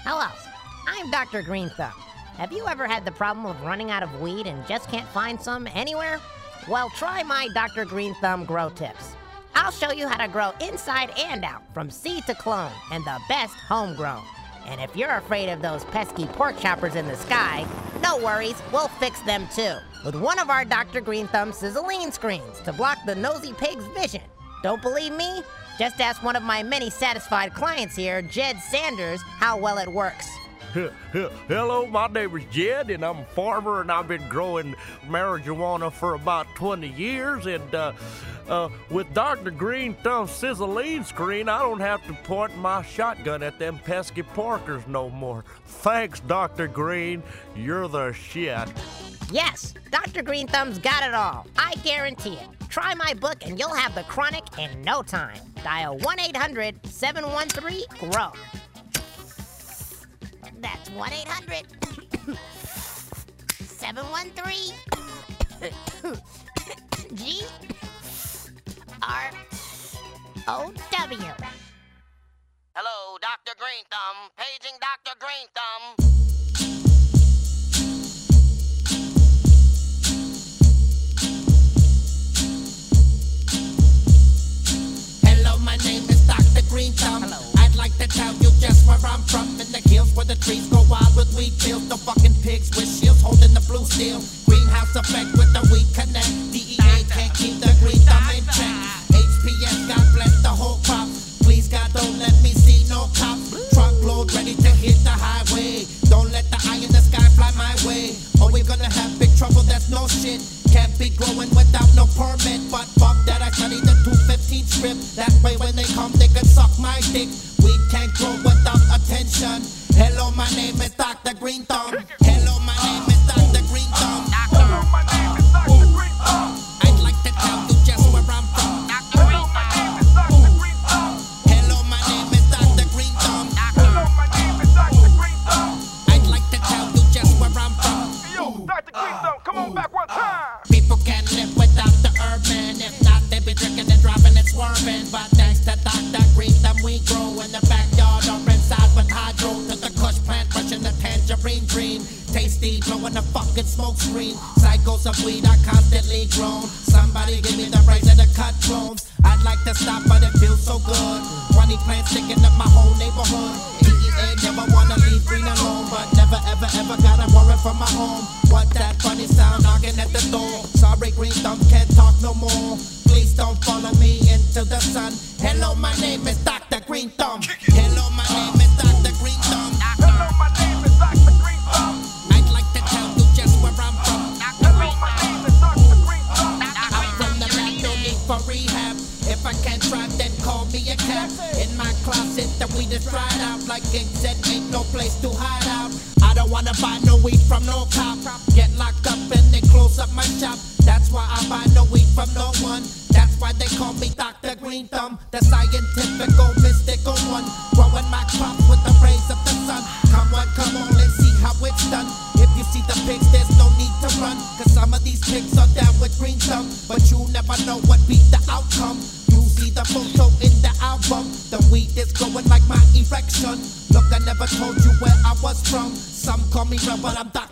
Hello, I'm Dr. Green Thumb. Have you ever had the problem of running out of weed and just can't find some anywhere? Well, try my Dr. Green Thumb grow tips. I'll show you how to grow inside and out, from seed to clone, and the best homegrown. And if you're afraid of those pesky pork choppers in the sky, no worries, we'll fix them too, with one of our Dr. Green Thumb sizzling screens to block the nosy pig's vision. Don't believe me? Just ask one of my many satisfied clients here, Jed Sanders, how well it works. Hello, my name is Jed, and I'm a farmer, and I've been growing marijuana for about 20 years, and with Dr. Green Thumb's sizzling screen, I don't have to point my shotgun at them pesky porkers no more. Thanks, Dr. Green. You're the shit. Yes, Dr. Green Thumb's got it all. I guarantee it. Try my book and you'll have the chronic in no time. Dial 1-800-713-GROW. That's 1-800-713-GROW. Hello, Dr. Green Thumb. Paging Dr. Green Thumb. My name is Dr. Green Thumb. Hello. I'd like to tell you just where I'm from. In the hills where the trees go wild with weed fields. The fucking pigs with shields holding the blue steel. Greenhouse effect with the weed connect. DEA can't keep the green thumb in check. HPS, God bless the whole crop. Please God, don't let me see no cops. Truckload ready to hit the highway. Don't let the eye in the sky fly my way. Or we're gonna have big trouble, that's no shit. Can't be growing without no permit. But fuck that, I studied the 215 script. That way when they come, they can suck my dick. We can't grow without attention. Hello, my name is Dr. Green Thumb. Hello, my name is Dr. Green Thumb. Hello, my name is Dr. Green Thumb. I'd like to tell you just where I'm from. Dr. Green Thumb. Hello, my name is Dr. Green Thumb. Hello, my name is Dr. Green Thumb. I'd like to tell you just where I'm from. Yo, Dr. Green Thumb, come on back one time. People can't live without the herb, man. If not, they be drinking and driving and swerving. But thanks to Dr. Green Thumb, we grow in the backyard or inside with hydro. To the kush plant, crushing the tangerine dream. Tasty, blowing the fucking smoke screen. Cycles of weed are constantly grown. Somebody give me the rights of the cut clones. I'd like to stop, but it feels so good. 20 plants sticking up my whole neighborhood. DEA never wanna leave green alone, but never ever ever got a warrant from my home. What that funny sound knocking at the door? Sorry, Green Thumb can't talk no more. Please don't follow me into the sun. Hello, my name is Dr. Green Thumb. Hello, my name is Dr. Green Thumb. Hello, my name is Dr. Green Thumb. I'd like to tell you just where I'm from. Hello, my name is Dr. Green Thumb. I'm from the lab, no need for rehab. If I can't drive, then call me a cab. In my closet, the weed is dried out. Like it said, ain't no place to hide out. I don't wanna buy no weed from no cop. Get locked up and they close up my shop. That's why I buy no weed from no one. That's why they call me Dr. Green Thumb, the scientific, mystical one. Growing my crops with the rays of the sun. Come on, let's see how it's done. If you see the pigs, there's no need to run. Cause some of these pigs are down with Green Thumb. But you never know what be the outcome. You see the photo in the album. The weed is growing like my erection. Look, I never told you where I was from. Some call me real, but I'm Dr.